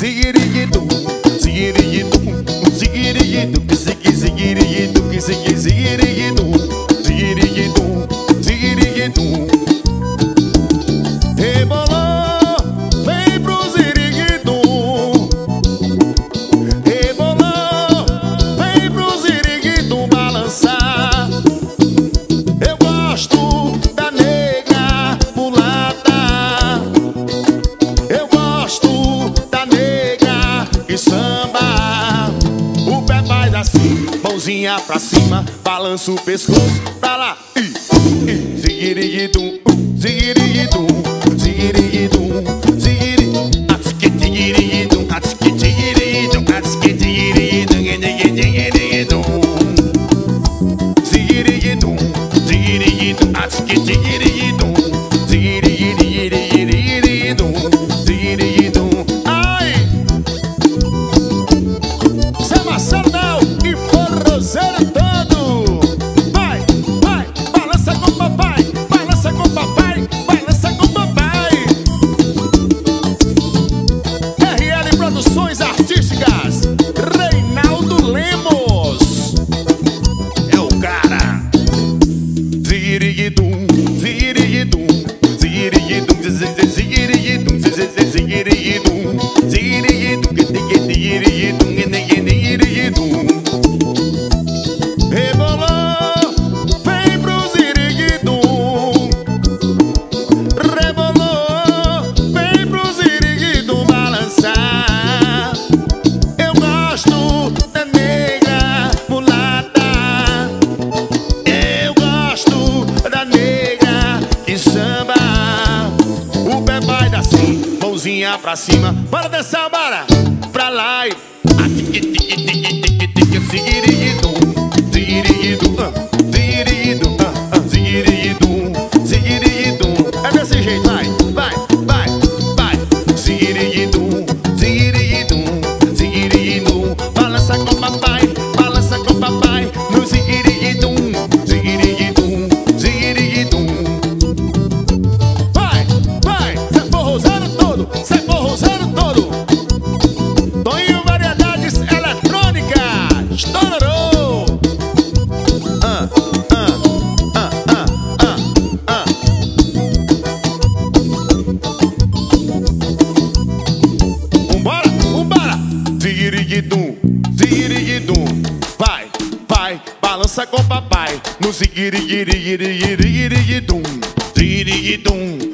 ziguiriguidum, ziguiriguidum, ziguiriguidum, ziguiriguidum, ziguiriguidum, ziguiriguidum, ziguiriguidum. Rebolou, vem pro ziriguidum. Rebolou, vem pro ziriguidum balançar. Eu gosto da negra mulata. Eu gosto da negra que samba. O pé faz assim, mãozinha pra cima, balança o pescoço pra lá. Ziguiriguidum, ziguiriguidum, ziguiriguidum, ziguiriguidum, atskitigiriguidum, atskitigiriguidum, atskitigiriguidum, ziguiriguidum, ziguiriguidum, ziguiriguidum, atskitigiriguidum, ziguiriguidum, ziguiriguidum. Ai! Zé Marcelo não, e forrozeiro todo. Vai, vai, balança com papai, balança com papai, balança com papai. RL Produções Artísticas, Reinaldo Lemos é o cara. Ziguiriguidum, ziguiriguidum, ziguiriguidum, ziguiriguidum, ziguiriguidum, ziguiriguidum, ziguiriguidum. Rebolou, vem pro ziriguidum. Rebolou, vem pro ziriguidum balançar. Eu gosto da negra mulata. Eu gosto da negra que samba. O pé vai dar assim, mãozinha pra cima. Bora dançar, bora! Pra lá e ziguiriguidum, ziguiriguidum, ziguiriguidum, ziguiriguidum, ziguiriguidum. É desse jeito, vai, vai, vai, vai. Ziguiriguidum, ziguiriguidum, ziguiriguidum. Balança com papai, balança com papai. No ziguiriguidum, ziguiriguidum, ziguiriguidum. Vai, vai, sai forrozeiro todo, sai forrozeiro todo. Toninho Variedades Eletrônicas, estourou. Vambora, vambora. Ziguiriguidum, ziguiriguidum. Vai, vai, balança com papai. No ziguiriguiriguiriguiriguidum, ziguiriguidum.